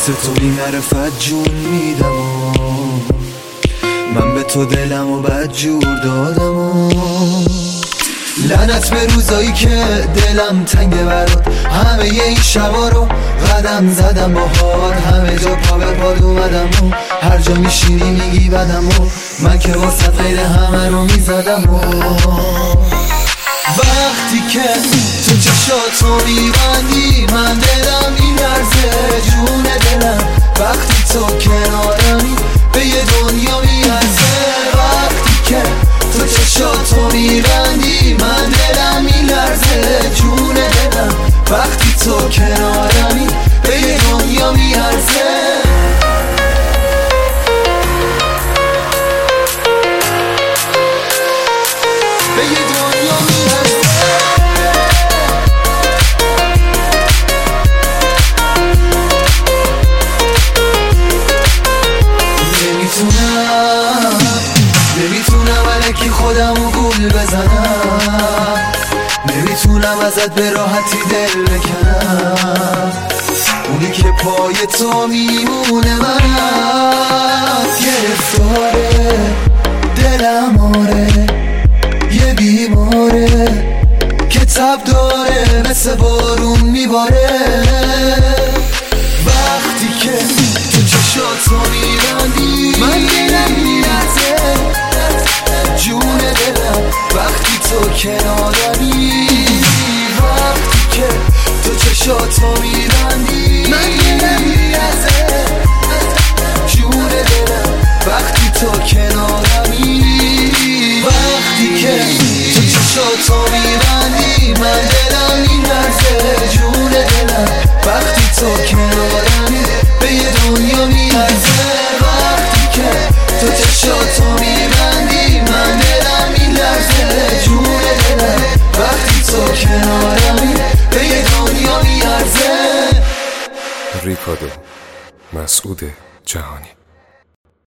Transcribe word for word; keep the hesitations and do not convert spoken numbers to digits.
واسه تو بی معرفت جون میدم و من به تو دلم و بد جور دادم و لعنت به روزایی که دلم تنگه برات، همه این شبا رو قدم زدم باهات، همه جا پا به پاد اومدم و هر جا میشینی میگی بدم و من که واسه غیر همه رو میزدم و وقتی که تو چشاتو میبندی من دلم میلرزه جون دلم، وقتی تو کنارمی به یه دنیا میارزه، وقتی که تو چشاتو میبندی من دلم میلرزه جون دلم، وقتی تو کنارمی به یه دنیا میارزه. به یه دنیا میارزه. نمیتونم نمیتونم الکی خودمو گول بزنم، نمیتونم ازت به راحتی دل بکنم، اونی که پای تو میمونه منم، گرفتاره دلم آره یه بیماره که تب داره مثل بارون میباره، وقتی که تو چشاتو میبندی من دلم میلرزه جون دلم، وقتی تو کنارمی، وقتی که تو چشاتو میبندی من دلم میلرزه جون دلم، وقتی تو کنارمی، وقتی که تو چشاتو میبندی من دلم میلرزه جون دلم، وقتی تو کنارمی به یه دنیا میارزه، وقتی که تو چشاتو میبندی من دلم میلرزه جون دلم، وقتی تو کنارمی به یه دنیا میارزه. ریکاردو مسعود جهانی.